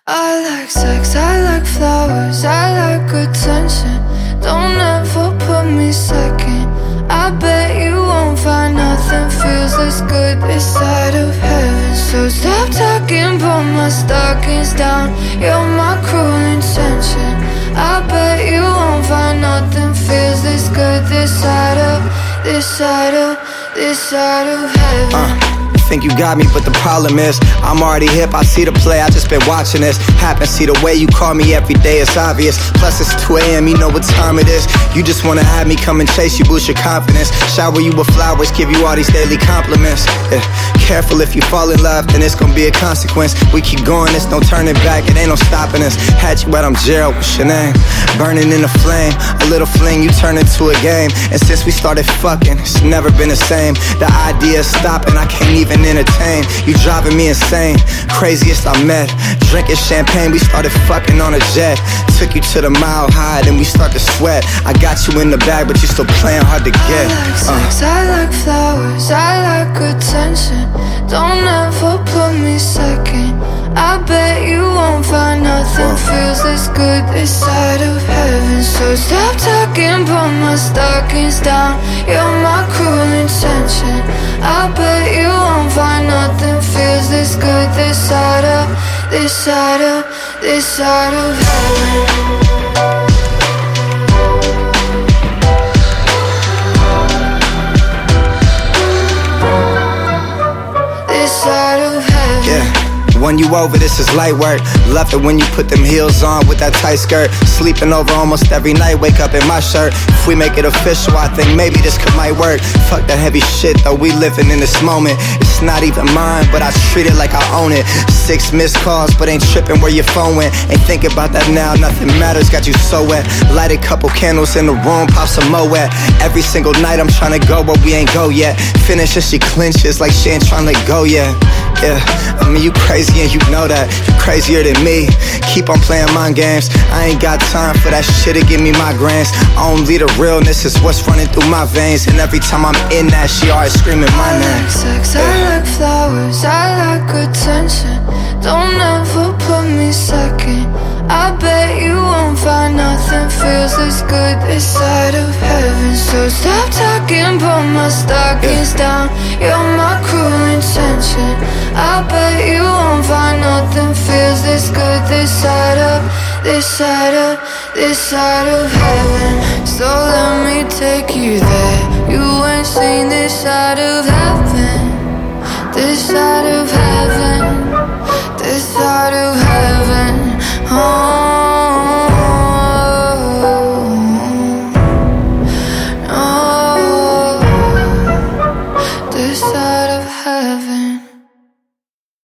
I like sex, I like flowers, I like attention. Don't ever put me second. I bet you won't find nothing feels as good this side of heaven. So stop talking, put my stockings down. You're my cruel intention. I bet you won't find nothing feels this good this side of heaven. Think you got me, but the problem is I'm already hip, I see the play, I just been watching this happen. See the way you call me every day, it's obvious. Plus it's 2 a.m., you know what time it is. You just wanna have me come and chase you, boost your confidence. Shower you with flowers, give you all these daily compliments. Yeah. Careful, if you fall in love, then it's gonna be a consequence. We keep going, there's no turning back, it ain't no stopping us. Had you at I'm Gerald, what's your name? Burning in the flame, a little fling, you turn into a game. And since we started fucking, it's never been the same. The idea of stopping, I can't even entertain. You driving me insane, craziest I met. Drinking champagne, we started fucking on a jet. Took you to the Mile High, then we start to sweat. I got you in the bag, but you still playing hard to get. I like sex, I like flowers, I like attention. Don't ever put me second. I bet you won't find nothing feels as good this side of heaven. So stop talking, put my stockings down. You're my cruel intention. I bet you won't find nothing feels this good this side of heaven. Won you over, this is light work. Love it when you put them heels on with that tight skirt. Sleeping over almost every night, wake up in my shirt. If we make it official, I think maybe this might work. Fuck that heavy shit though, we living in this moment. It's not even mine, but I treat it like I own it. 6 missed calls, but ain't tripping where your phone went. Ain't thinking about that now, nothing matters, got you so wet. Light a couple candles in the room, pop some Moet. Every single night I'm trying to go, but we ain't go yet. Finish and she clenches like she ain't trying to go yet. Yeah, I mean you crazy and you know that. You crazier than me. Keep on playing mind games. I ain't got time for that shit to give me migraines. Only the realness is what's running through my veins. And every time I'm in that, she always screaming my name. I like sex, I like flowers, I like attention. Don't ever put me second. I bet you won't find nothing feels as good this side of heaven. So stop talking, put my stockings down. You're my cruel intention. I bet you won't find nothing feels this good this side of heaven. So let me take you there. You ain't seen this side of heaven. This side of heaven. This side of heaven.